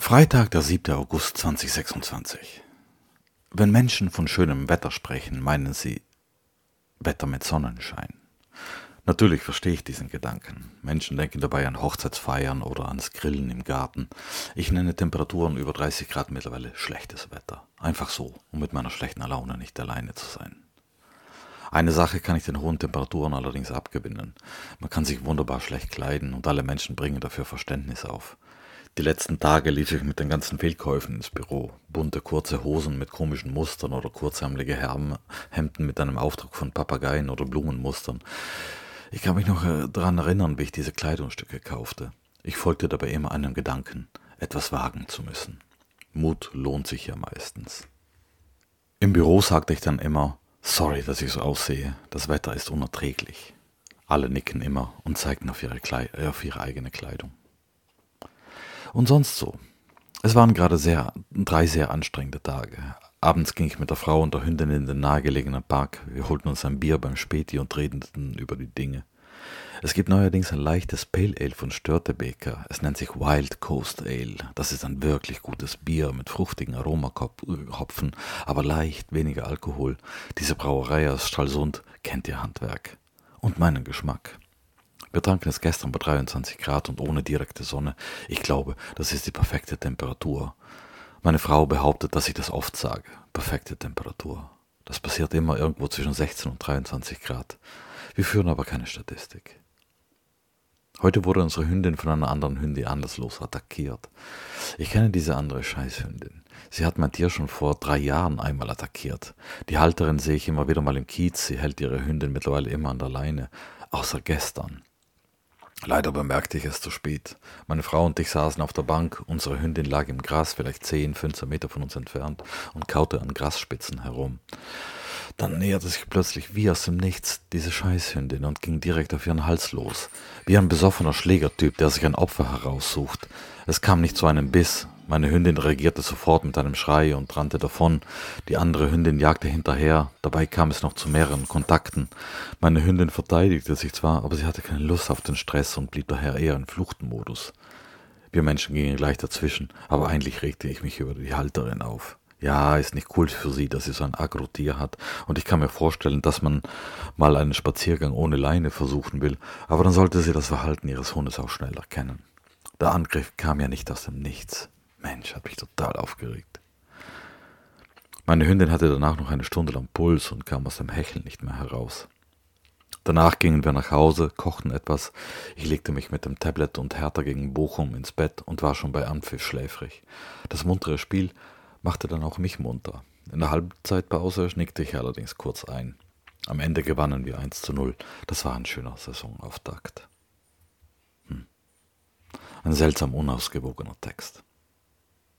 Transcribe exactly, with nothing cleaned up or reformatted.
Freitag, der siebte August zweitausendsechsundzwanzig. Wenn Menschen von schönem Wetter sprechen, meinen sie Wetter mit Sonnenschein. Natürlich verstehe ich diesen Gedanken. Menschen denken dabei an Hochzeitsfeiern oder ans Grillen im Garten. Ich nenne Temperaturen über dreißig Grad mittlerweile schlechtes Wetter. Einfach so, um mit meiner schlechten Laune nicht alleine zu sein. Eine Sache kann ich den hohen Temperaturen allerdings abgewinnen. Man kann sich wunderbar schlecht kleiden und alle Menschen bringen dafür Verständnis auf. Die letzten Tage lief ich mit den ganzen Fehlkäufen ins Büro. Bunte, kurze Hosen mit komischen Mustern oder kurzärmelige Herm- Hemden mit einem Aufdruck von Papageien oder Blumenmustern. Ich kann mich noch äh, daran erinnern, wie ich diese Kleidungsstücke kaufte. Ich folgte dabei immer einem Gedanken, etwas wagen zu müssen. Mut lohnt sich ja meistens. Im Büro sagte ich dann immer, sorry, dass ich so aussehe, das Wetter ist unerträglich. Alle nicken immer und zeigten auf ihre, Klei- äh, auf ihre eigene Kleidung. Und sonst so. Es waren gerade sehr, drei sehr anstrengende Tage. Abends ging ich mit der Frau und der Hündin in den nahegelegenen Park. Wir holten uns ein Bier beim Späti und redeten über die Dinge. Es gibt neuerdings ein leichtes Pale Ale von Störtebeker. Es nennt sich Wild Coast Ale. Das ist ein wirklich gutes Bier mit fruchtigen Aromahopfen, aber leicht, weniger Alkohol. Diese Brauerei aus Stralsund kennt ihr Handwerk. Und meinen Geschmack. Wir tranken es gestern bei dreiundzwanzig Grad und ohne direkte Sonne. Ich glaube, das ist die perfekte Temperatur. Meine Frau behauptet, dass ich das oft sage. Perfekte Temperatur. Das passiert immer irgendwo zwischen sechzehn und dreiundzwanzig Grad. Wir führen aber keine Statistik. Heute wurde unsere Hündin von einer anderen Hündin anderslos attackiert. Ich kenne diese andere Scheißhündin. Sie hat mein Tier schon vor drei Jahren einmal attackiert. Die Halterin sehe ich immer wieder mal im Kiez. Sie hält ihre Hündin mittlerweile immer an der Leine. Außer gestern. Leider bemerkte ich es zu spät. Meine Frau und ich saßen auf der Bank, unsere Hündin lag im Gras, vielleicht zehn, fünfzehn Meter von uns entfernt und kaute an Grasspitzen herum. Dann näherte sich plötzlich wie aus dem Nichts diese Scheißhündin und ging direkt auf ihren Hals los. Wie ein besoffener Schlägertyp, der sich ein Opfer heraussucht. Es kam nicht zu einem Biss. Meine Hündin reagierte sofort mit einem Schrei und rannte davon. Die andere Hündin jagte hinterher. Dabei kam es noch zu mehreren Kontakten. Meine Hündin verteidigte sich zwar, aber sie hatte keine Lust auf den Stress und blieb daher eher in Fluchtmodus. Wir Menschen gingen gleich dazwischen, aber eigentlich regte ich mich über die Halterin auf. Ja, ist nicht cool für sie, dass sie so ein Agro-Tier hat. Und ich kann mir vorstellen, dass man mal einen Spaziergang ohne Leine versuchen will. Aber dann sollte sie das Verhalten ihres Hundes auch schnell erkennen. Der Angriff kam ja nicht aus dem Nichts. Mensch, hat mich total aufgeregt. Meine Hündin hatte danach noch eine Stunde lang Puls und kam aus dem Hecheln nicht mehr heraus. Danach gingen wir nach Hause, kochten etwas. Ich legte mich mit dem Tablet und Hertha gegen Bochum ins Bett und war schon bei Anpfiff schläfrig. Das muntere Spiel machte dann auch mich munter. In der Halbzeitpause schnickte ich allerdings kurz ein. Am Ende gewannen wir eins zu null. Das war ein schöner Saisonauftakt. Hm. Ein seltsam unausgewogener Text.